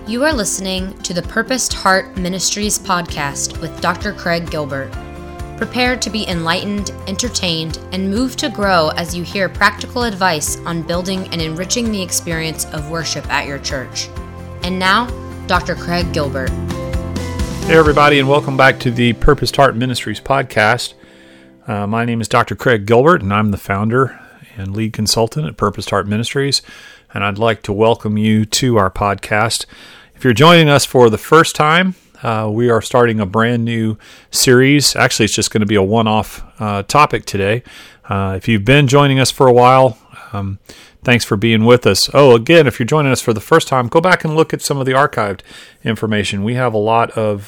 You are listening to the Purposed Heart Ministries podcast with Dr. Craig Gilbert. Prepare to be enlightened, entertained, and moved to grow as you hear practical advice on building and enriching the experience of worship at your church. And now, Dr. Craig Gilbert. Hey everybody, and welcome back to the Purposed Heart Ministries podcast. My name is Dr. Craig Gilbert, and I'm the founder and lead consultant at Purposed Heart Ministries, and I'd like to welcome you to our podcast. If you're joining us for the first time, we are starting a brand new series. Actually, it's just going to be a one-off topic today. If you've been joining us for a while, thanks for being with us. Oh, again, if you're joining us for the first time, go back and look at some of the archived information. We have a lot of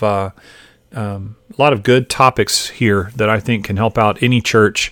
good topics here that I think can help out any church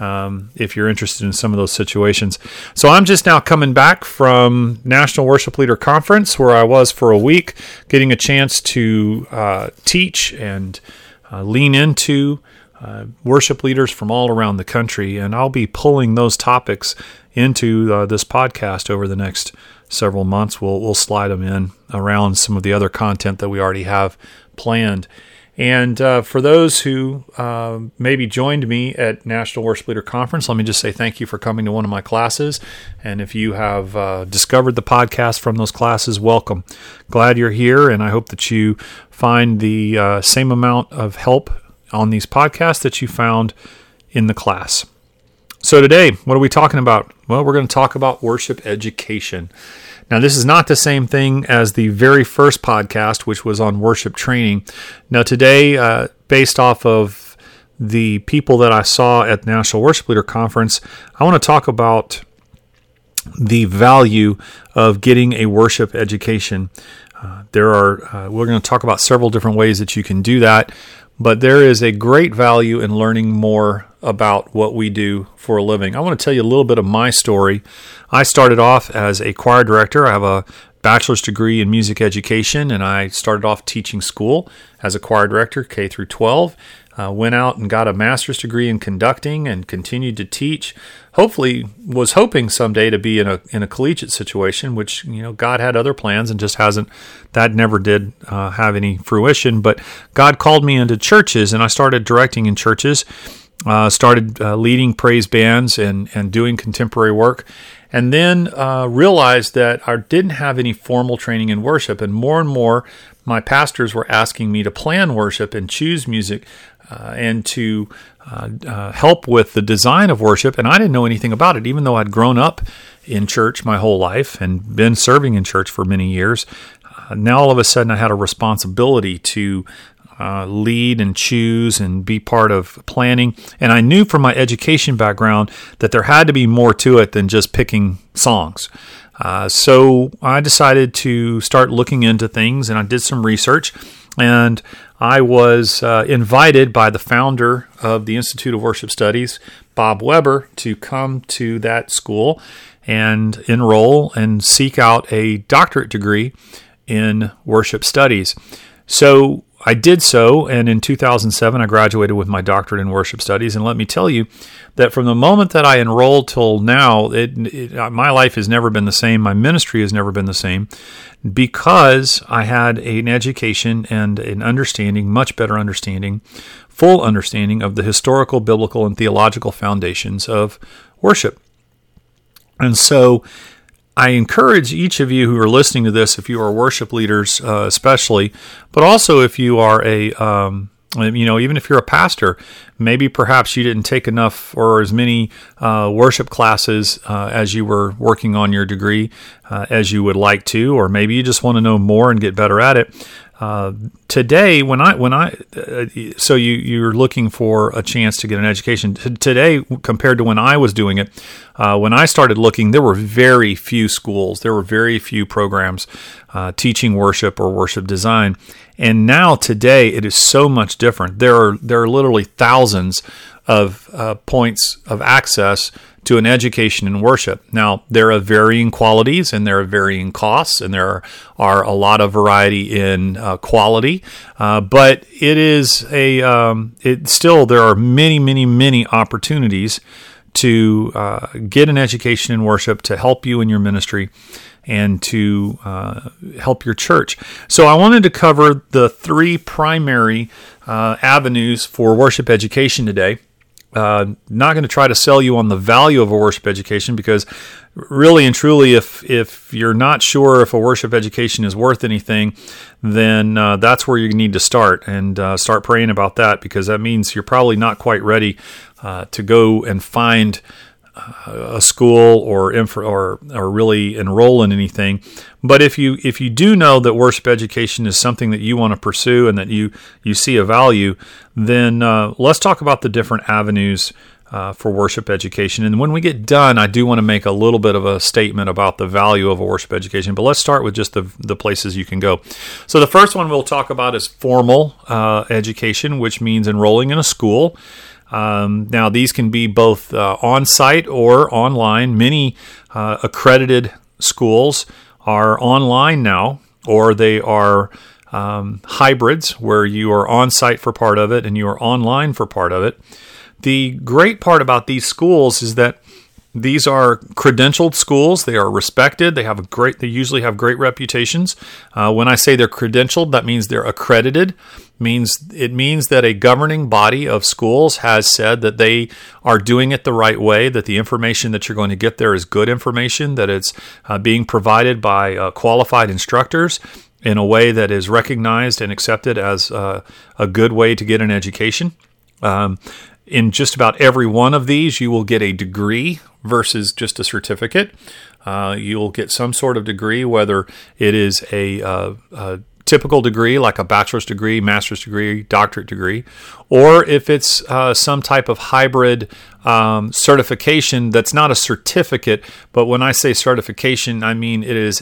if you're interested in some of those situations. So I'm just now coming back from National Worship Leader Conference, where I was for a week, getting a chance to teach and lean into worship leaders from all around the country, and I'll be pulling those topics into this podcast over the next several months. We'll slide them in around some of the other content that we already have planned. And for those who maybe joined me at National Worship Leader Conference, let me just say thank you for coming to one of my classes. And if you have discovered the podcast from those classes, welcome. Glad you're here, and I hope that you find the same amount of help on these podcasts that you found in the class. So today, what are we talking about? Well, we're going to talk about worship education. Now, this is not the same thing as the very first podcast, which was on worship training. Now, today, based off of the people that I saw at the National Worship Leader Conference, I want to talk about the value of getting a worship education. We're going to talk about several different ways that you can do that, but there is a great value in learning more about what we do for a living. I want to tell you a little bit of my story. I started off as a choir director. I have a bachelor's degree in music education, and I started off teaching school as a choir director, K through 12. Went out and got a master's degree in conducting and continued to teach. Was hoping someday to be in a collegiate situation, which, God had other plans and just hasn't. That never did have any fruition. But God called me into churches, and I started directing in churches. Started leading praise bands and doing contemporary work, and then realized that I didn't have any formal training in worship, and more my pastors were asking me to plan worship and choose music and to help with the design of worship, and I didn't know anything about it, even though I'd grown up in church my whole life and been serving in church for many years. Now all of a sudden I had a responsibility to lead and choose and be part of planning. And I knew from my education background that there had to be more to it than just picking songs. So I decided to start looking into things, and I did some research, and I was invited by the founder of the Institute of Worship Studies, Bob Weber, to come to that school and enroll and seek out a doctorate degree in worship studies. So I did so, and in 2007, I graduated with my doctorate in worship studies. And let me tell you that from the moment that I enrolled till now, my life has never been the same. My ministry has never been the same, because I had an education and an understanding, much better understanding, full understanding of the historical, biblical, and theological foundations of worship. And so I encourage each of you who are listening to this, if you are worship leaders especially, but also if you are even if you're a pastor, maybe perhaps you didn't take enough or as many worship classes as you were working on your degree as you would like to, or maybe you just want to know more and get better at it. Today, so you're looking for a chance to get an education. Today, compared to when I was doing it, when I started looking, there were very few schools, there were very few programs teaching worship or worship design. And now today, it is so much different. There are literally thousands of points of access to an education in worship. Now, there are varying qualities and there are varying costs, and there are a lot of variety in quality, but it is there are many, many, many opportunities to get an education in worship to help you in your ministry and to help your church. So I wanted to cover the three primary avenues for worship education today. Not going to try to sell you on the value of a worship education, because really and truly, if you're not sure if a worship education is worth anything, then that's where you need to start, and start praying about that, because that means you're probably not quite ready to go and find a school or really enroll in anything. But if you do know that worship education is something that you want to pursue and that you see a value, then let's talk about the different avenues for worship education. And when we get done, I do want to make a little bit of a statement about the value of a worship education. But let's start with just the places you can go. So the first one we'll talk about is formal education, which means enrolling in a school. Now, these can be both on-site or online. Many accredited schools are online now, or they are hybrids, where you are on-site for part of it and you are online for part of it. The great part about these schools is that these are credentialed schools. They are respected. They usually have great reputations. When I say they're credentialed, that means they're accredited. It means that a governing body of schools has said that they are doing it the right way, that the information that you're going to get there is good information, that it's being provided by qualified instructors in a way that is recognized and accepted as a good way to get an education. In just about every one of these, you will get a degree versus just a certificate. You'll get some sort of degree, whether it is a typical degree like a bachelor's degree, master's degree, doctorate degree, or if it's some type of hybrid certification that's not a certificate. But when I say certification, I mean it is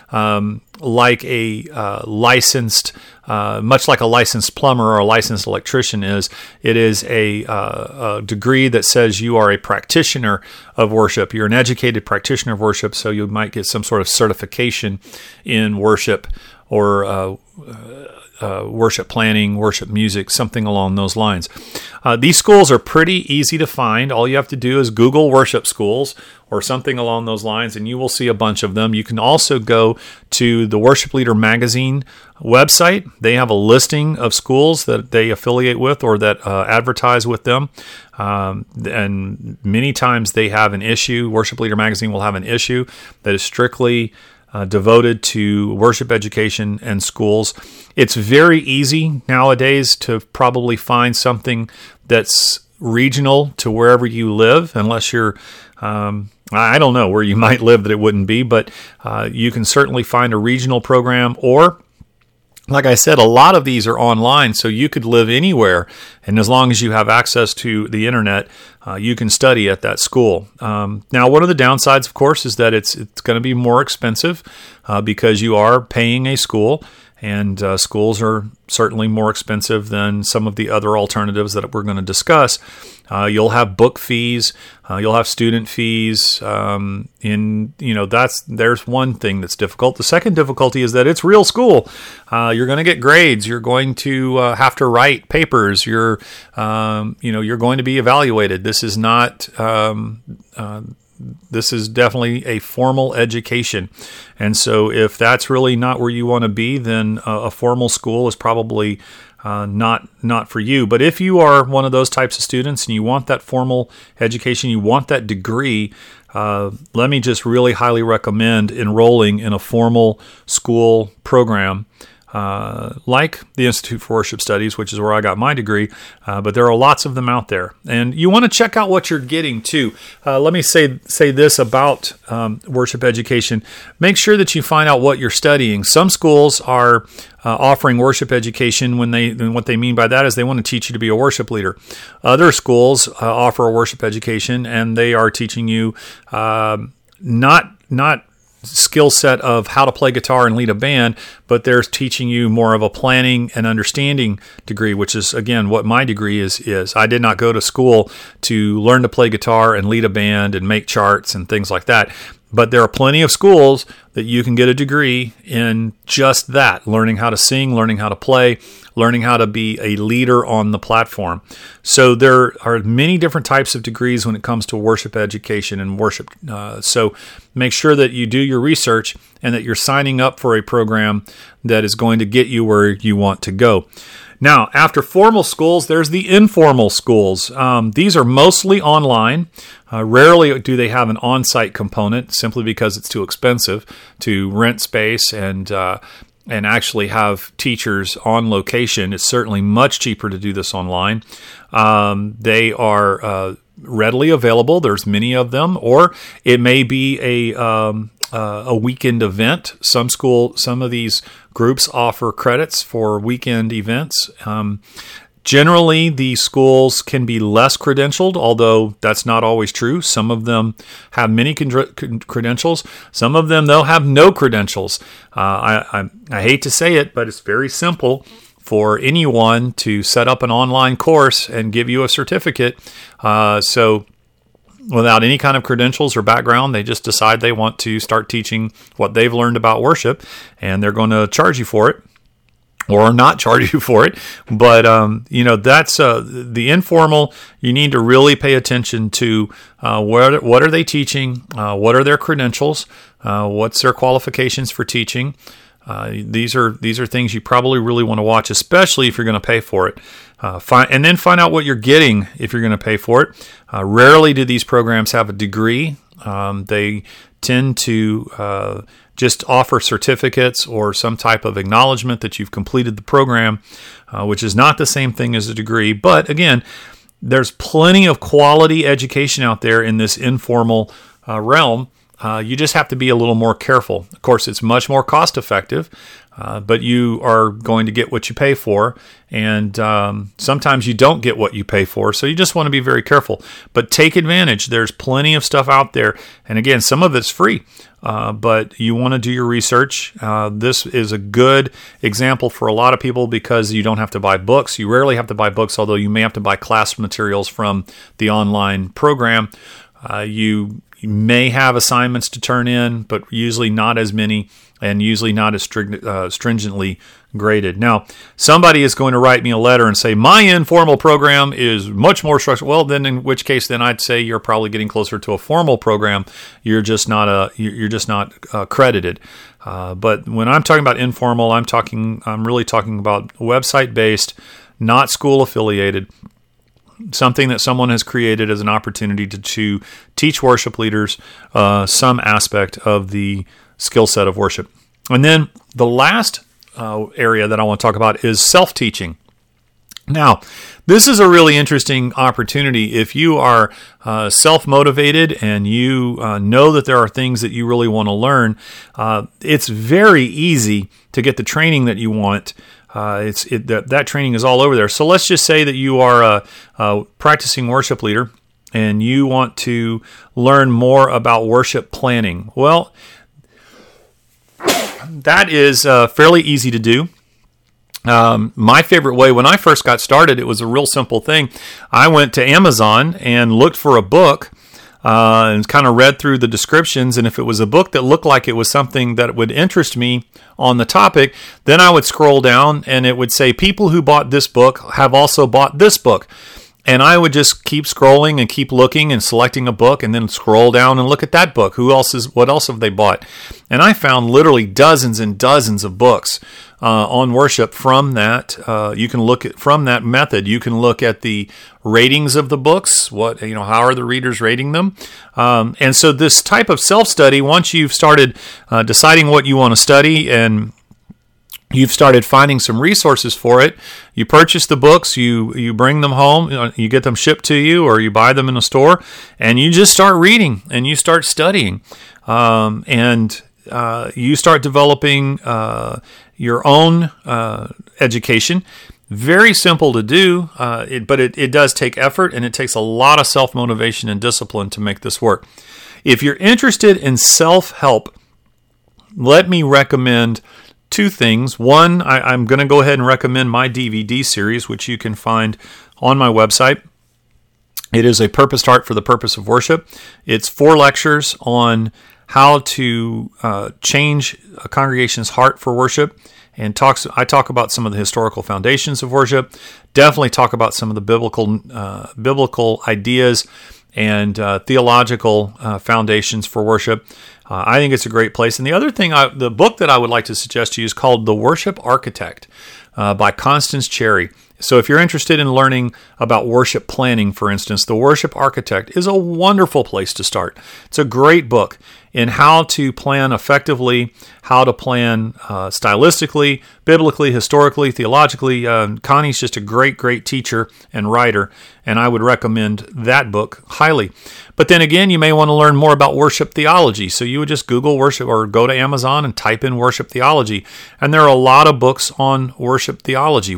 licensed, much like a licensed plumber or a licensed electrician is. It is a degree that says you are a practitioner of worship. You're an educated practitioner of worship, so you might get some sort of certification in worship or worship planning, worship music, something along those lines. These schools are pretty easy to find. All you have to do is Google worship schools or something along those lines, and you will see a bunch of them. You can also go to the Worship Leader Magazine website. They have a listing of schools that they affiliate with or that advertise with them. And many times they have an issue. Worship Leader Magazine will have an issue that is strictly devoted to worship education and schools. It's very easy nowadays to probably find something that's regional to wherever you live, unless you're, I don't know where you might live that it wouldn't be, but you can certainly find a regional program, or like I said, a lot of these are online, so you could live anywhere, and as long as you have access to the internet, you can study at that school. Now, one of the downsides, of course, is that it's going to be more expensive because you are paying a school, and schools are certainly more expensive than some of the other alternatives that we're going to discuss. You'll have book fees, you'll have student fees. There's one thing that's difficult. The second difficulty is that it's real school. You're going to get grades. You're going to have to write papers. You're going to be evaluated. This is not. This is definitely a formal education. And so if that's really not where you want to be, then a formal school is probably not for you. But if you are one of those types of students and you want that formal education, you want that degree, let me just really highly recommend enrolling in a formal school program like the Institute for Worship Studies, which is where I got my degree, but there are lots of them out there. And you want to check out what you're getting too. Let me say this about worship education. Make sure that you find out what you're studying. Some schools are offering worship education and what they mean by that is they want to teach you to be a worship leader. Other schools offer a worship education, and they are teaching you not skill set of how to play guitar and lead a band, but they're teaching you more of a planning and understanding degree, which is, again, what my degree is. I did not go to school to learn to play guitar and lead a band and make charts and things like that. But there are plenty of schools that you can get a degree in just that, learning how to sing, learning how to play, learning how to be a leader on the platform. So there are many different types of degrees when it comes to worship education and worship. So make sure that you do your research and that you're signing up for a program that is going to get you where you want to go. Now, after formal schools, there's the informal schools. These are mostly online. Rarely do they have an on-site component, simply because it's too expensive to rent space and actually have teachers on location. It's certainly much cheaper to do this online. They are readily available. There's many of them, or it may be a weekend event. Some of these groups offer credits for weekend events. Generally, the schools can be less credentialed, although that's not always true. Some of them have many credentials. Some of them, they'll have no credentials. I hate to say it, but it's very simple for anyone to set up an online course and give you a certificate. So without any kind of credentials or background, they just decide they want to start teaching what they've learned about worship, and they're going to charge you for it. Or not charge you for it. But, that's the informal. You need to really pay attention to what are they teaching? What are their credentials? What's their qualifications for teaching? These are things you probably really want to watch, especially if you're going to pay for it. And then find out what you're getting if you're going to pay for it. Rarely do these programs have a degree. They tend to just offer certificates or some type of acknowledgement that you've completed the program, which is not the same thing as a degree. But again, there's plenty of quality education out there in this informal realm. You just have to be a little more careful. Of course, it's much more cost effective, but you are going to get what you pay for. And sometimes you don't get what you pay for. So you just want to be very careful. But take advantage. There's plenty of stuff out there. And again, some of it's free. But you want to do your research. This is a good example for a lot of people because you don't have to buy books. You rarely have to buy books, although you may have to buy class materials from the online program. You may have assignments to turn in, but usually not as many and usually not as stringently graded. Now, somebody is going to write me a letter and say, my informal program is much more structured. Well, then in which case, then I'd say you're probably getting closer to a formal program. You're just not credited. But when I'm talking about informal, I'm really talking about website-based, not school-affiliated, something that someone has created as an opportunity to teach worship leaders some aspect of the skill set of worship. And then the last area that I want to talk about is self-teaching. Now, this is a really interesting opportunity. If you are self-motivated and you know that there are things that you really want to learn, it's very easy to get the training that you want. That training is all over there. So let's just say that you are a practicing worship leader and you want to learn more about worship planning. Well, that is fairly easy to do. My favorite way, when I first got started, it was a real simple thing. I went to Amazon and looked for a book and kind of read through the descriptions. And if it was a book that looked like it was something that would interest me on the topic, then I would scroll down and it would say, people who bought this book have also bought this book. And I would just keep scrolling and keep looking and selecting a book and then scroll down and look at that book. What else have they bought? And I found literally dozens and dozens of books on worship from that. You can look at from that method. You can look at the ratings of the books. How are the readers rating them? And so this type of self-study, once you've started deciding what you want to study and you've started finding some resources for it, you purchase the books, you bring them home, you get them shipped to you, or you buy them in a store, and you just start reading and you start studying. And you start developing your own education. Very simple to do, but it does take effort, and it takes a lot of self-motivation and discipline to make this work. If you're interested in self-help, let me recommend two things. One, I'm going to go ahead and recommend my DVD series, which you can find on my website. It is A Purposed Heart for the Purpose of Worship. It's 4 lectures on how to change a congregation's heart for worship. And I talk about some of the historical foundations of worship. Definitely talk about some of the biblical ideas and theological foundations for worship. I think it's a great place. And the other thing, the book that I would like to suggest to you is called The Worship Architect by Constance Cherry. So if you're interested in learning about worship planning, for instance, The Worship Architect is a wonderful place to start. It's a great book in how to plan effectively, how to plan stylistically, biblically, historically, theologically. Connie's just a great teacher and writer, and I would recommend that book highly. But then again, you may want to learn more about worship theology. So you would just Google worship or go to Amazon and type in worship theology. And there are a lot of books on worship theology.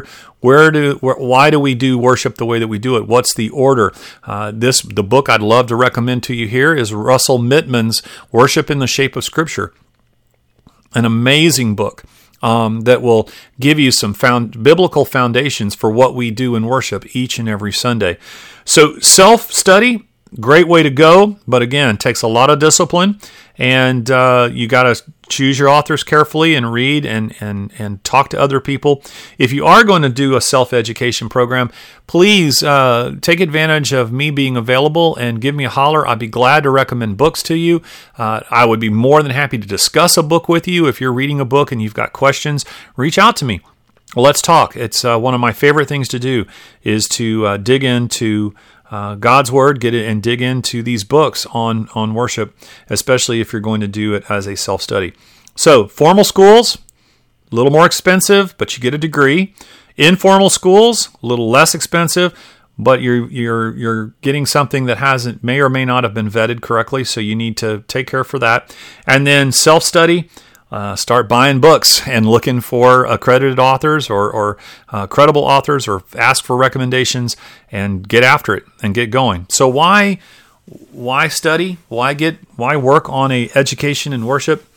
Why do we do worship the way that we do it? What's the order? The book I'd love to recommend to you here is Russell Mittman's Worship in the Shape of Scripture. An amazing book that will give you some biblical foundations for what we do in worship each and every Sunday. So self-study, great way to go, but again, takes a lot of discipline, and you got to choose your authors carefully and read and talk to other people. If you are going to do a self-education program, please take advantage of me being available and give me a holler. I'd be glad to recommend books to you. I would be more than happy to discuss a book with you. If you're reading a book and you've got questions, reach out to me. Well, let's talk. It's one of my favorite things to do is to dig into God's Word, get it and dig into these books on worship, especially if you're going to do it as a self-study. So, formal schools, a little more expensive, but you get a degree. Informal schools, a little less expensive, but you're getting something that may or may not have been vetted correctly, so you need to take care for that. And then self-study. Start buying books and looking for accredited authors or credible authors, or ask for recommendations and get after it and get going. So why study? Why work on a education in worship?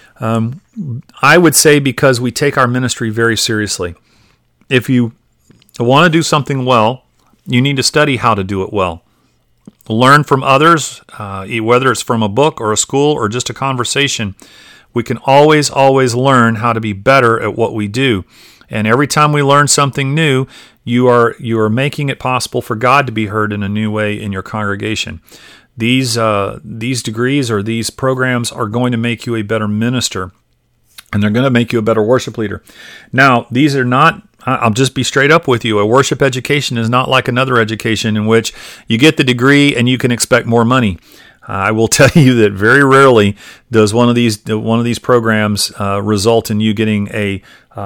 I would say because we take our ministry very seriously. If you want to do something well, you need to study how to do it well. Learn from others, whether it's from a book or a school or just a conversation. We can always learn how to be better at what we do. And every time we learn something new, you are making it possible for God to be heard in a new way in your congregation. These degrees or these programs are going to make you a better minister, and they're going to make you a better worship leader. Now, these are not, I'll just be straight up with you, a worship education is not like another education in which you get the degree and you can expect more money. I will tell you that very rarely does one of these programs result in you getting a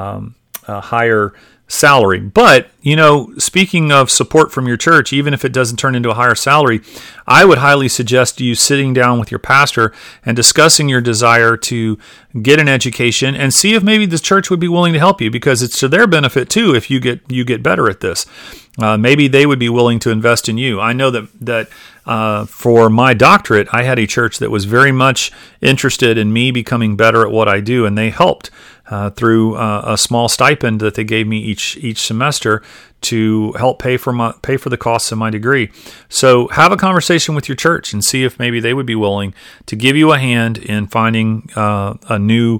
higher salary. But, speaking of support from your church, even if it doesn't turn into a higher salary, I would highly suggest you sitting down with your pastor and discussing your desire to get an education and see if maybe the church would be willing to help you, because it's to their benefit too if you get better at this. Maybe they would be willing to invest in you. I know that for my doctorate, I had a church that was very much interested in me becoming better at what I do, and they helped through a small stipend that they gave me each semester to help pay for the costs of my degree. So have a conversation with your church and see if maybe they would be willing to give you a hand in finding a new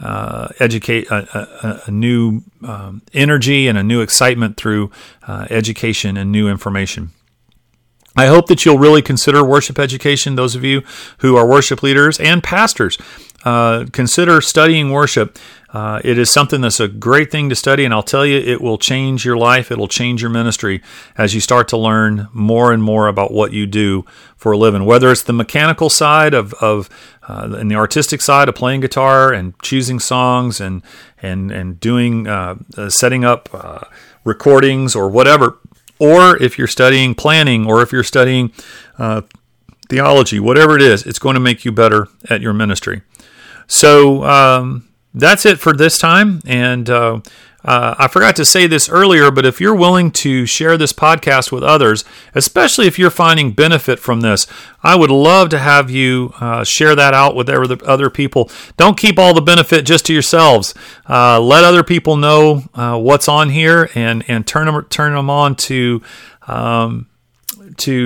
new energy and a new excitement through education and new information. I hope that you'll really consider worship education, those of you who are worship leaders and pastors. Consider studying worship. It is something that's a great thing to study, and I'll tell you, it will change your life. It'll change your ministry as you start to learn more and more about what you do for a living, whether it's the mechanical side of and the artistic side of playing guitar and choosing songs and doing setting up recordings or whatever. Or if you're studying planning, or if you're studying theology, whatever it is, it's going to make you better at your ministry. So that's it for this time. And I forgot to say this earlier, but if you're willing to share this podcast with others, especially if you're finding benefit from this, I would love to have you share that out with other people. Don't keep all the benefit just to yourselves. Let other people know what's on here and turn them on to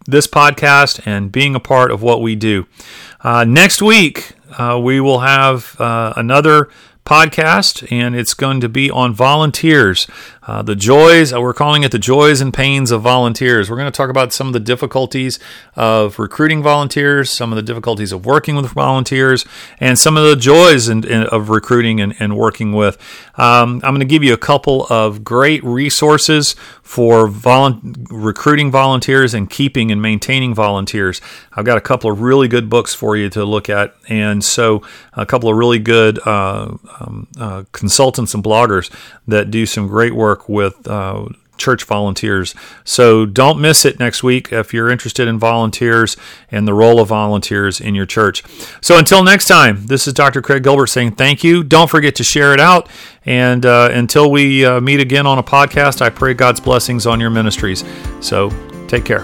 this podcast and being a part of what we do. Next week, we will have another podcast, and it's going to be on volunteers. The joys, we're calling it the joys and pains of volunteers. We're going to talk about some of the difficulties of recruiting volunteers, some of the difficulties of working with volunteers, and some of the joys of recruiting and working with. I'm going to give you a couple of great resources for recruiting volunteers and keeping and maintaining volunteers. I've got a couple of really good books for you to look at, and so a couple of really good consultants and bloggers that do some great work with church volunteers. So don't miss it next week if you're interested in volunteers and the role of volunteers in your church. So until next time, this is Dr. Craig Gilbert saying thank you. Don't forget to share it out. And until we meet again on a podcast, I pray God's blessings on your ministries. So take care.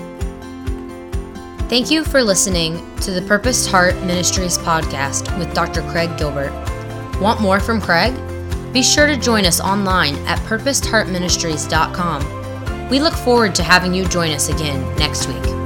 Thank you for listening to the Purposed Heart Ministries podcast with Dr. Craig Gilbert. Want more from Craig? Be sure to join us online at purposedheartministries.com. We look forward to having you join us again next week.